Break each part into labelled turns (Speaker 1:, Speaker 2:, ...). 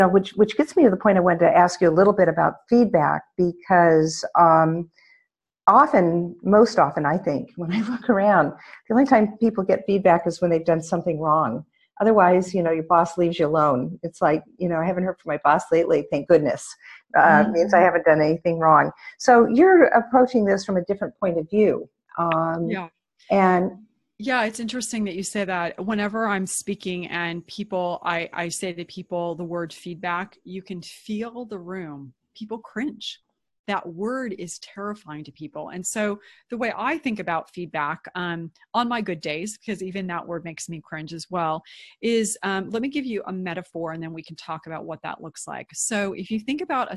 Speaker 1: which gets me to the point I wanted to ask you a little bit about feedback, because most often, I think, when I look around, the only time people get feedback is when they've done something wrong. Otherwise, your boss leaves you alone. It's like, I haven't heard from my boss lately, thank goodness. Means I haven't done anything wrong. So you're approaching this from a different point of view.
Speaker 2: Yeah.
Speaker 1: And
Speaker 2: Yeah, it's interesting that you say that. Whenever I'm speaking and I say to people the word feedback, you can feel the room. People cringe. That word is terrifying to people. And so the way I think about feedback on my good days, because even that word makes me cringe as well, is let me give you a metaphor and then we can talk about what that looks like. So if you think about a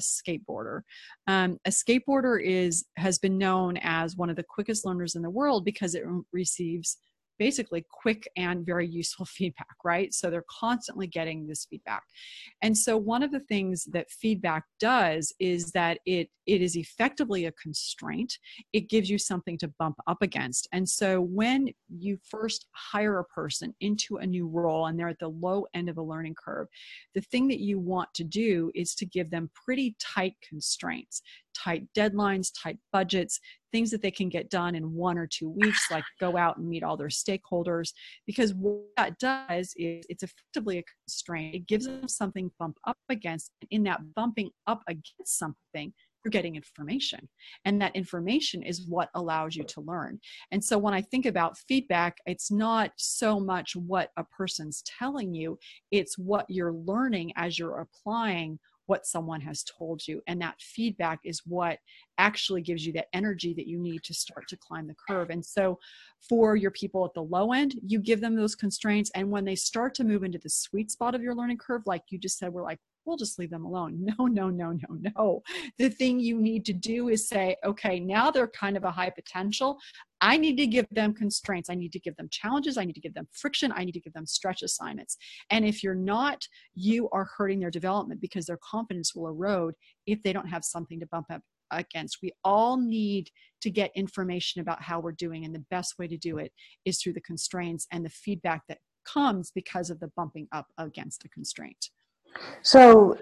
Speaker 2: skateboarder has been known as one of the quickest learners in the world because it receives basically quick and very useful feedback, right? So they're constantly getting this feedback. And so one of the things that feedback does is that it is effectively a constraint. It gives you something to bump up against. And so when you first hire a person into a new role and they're at the low end of a learning curve, the thing that you want to do is to give them pretty tight constraints, tight deadlines, tight budgets, things that they can get done in 1 or 2 weeks, like go out and meet all their stakeholders. Because what that does is it's effectively a constraint. It gives them something to bump up against. And in that bumping up against something, you're getting information. And that information is what allows you to learn. And so when I think about feedback, it's not so much what a person's telling you, it's what you're learning as you're applying what someone has told you. And that feedback is what actually gives you that energy that you need to start to climb the curve. And so for your people at the low end, you give them those constraints. And when they start to move into the sweet spot of your learning curve, like you just said, we're like, we'll just leave them alone. No, no, no, no, no. The thing you need to do is say, okay, now they're kind of a high potential. I need to give them constraints. I need to give them challenges. I need to give them friction. I need to give them stretch assignments. And if you're not, you are hurting their development because their confidence will erode if they don't have something to bump up against. We all need to get information about how we're doing. And the best way to do it is through the constraints and the feedback that comes because of the bumping up against a constraint.
Speaker 1: So,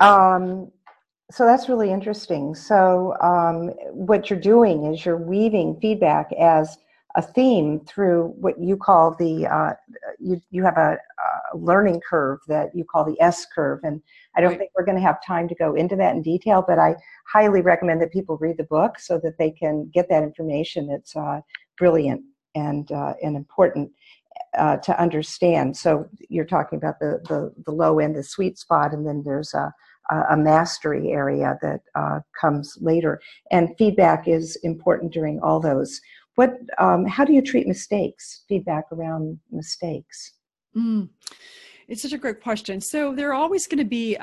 Speaker 1: so that's really interesting. So what you're doing is you're weaving feedback as a theme through what you call you have a learning curve that you call the S curve. And I don't think we're going to have time to go into that in detail, but I highly recommend that people read the book so that they can get that information. It's brilliant and important to understand. So you're talking about the low end, the sweet spot, and then there's a mastery area that comes later. And feedback is important during all those. How do you treat mistakes, feedback around mistakes?
Speaker 2: It's such a great question. So there are always going to be,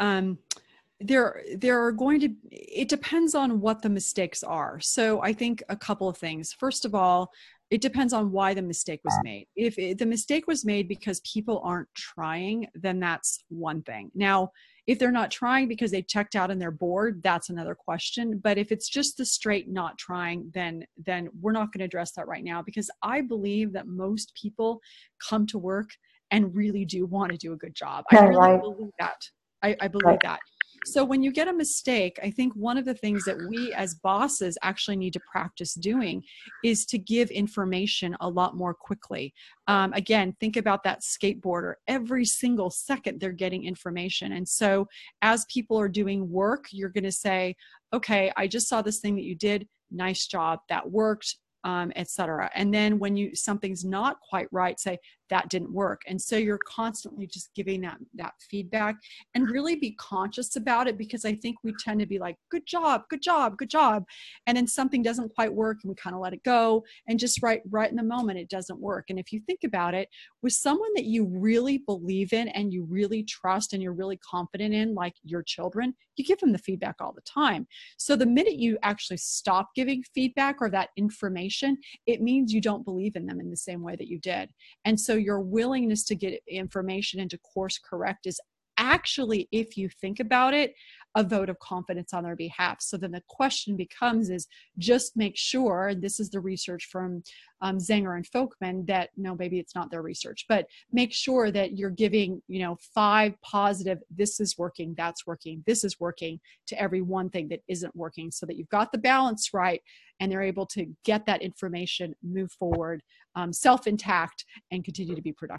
Speaker 2: it depends on what the mistakes are. So I think a couple of things. First of all, it depends on why the mistake was made. If the mistake was made because people aren't trying, then that's one thing. Now, if they're not trying because they checked out and they're bored, that's another question. But if it's just the straight not trying, then we're not going to address that right now, because I believe that most people come to work and really do want to do a good job. I really believe that. I believe that. So when you get a mistake, I think one of the things that we as bosses actually need to practice doing is to give information a lot more quickly. Again, think about that skateboarder. Every single second they're getting information. And so as people are doing work, you're going to say, okay, I just saw this thing that you did. Nice job. That worked. Etc. And then when something's not quite right, say that didn't work. And so you're constantly just giving that feedback and really be conscious about it, because I think we tend to be like, good job, good job, good job. And then something doesn't quite work and we kind of let it go, and just right in the moment, it doesn't work. And if you think about it, with someone that you really believe in and you really trust and you're really confident in, like your children, you give them the feedback all the time. So the minute you actually stop giving feedback or that information, it means you don't believe in them in the same way that you did. And so your willingness to get information and to course correct is actually, if you think about it, a vote of confidence on their behalf. So then the question becomes is just make sure, and this is the research from Zenger and Folkman, that no, maybe it's not their research, but make sure that you're giving, 5 positive, this is working, that's working, this is working, to every one thing that isn't working, so that you've got the balance right and they're able to get that information, move forward, self-intact, and continue to be productive.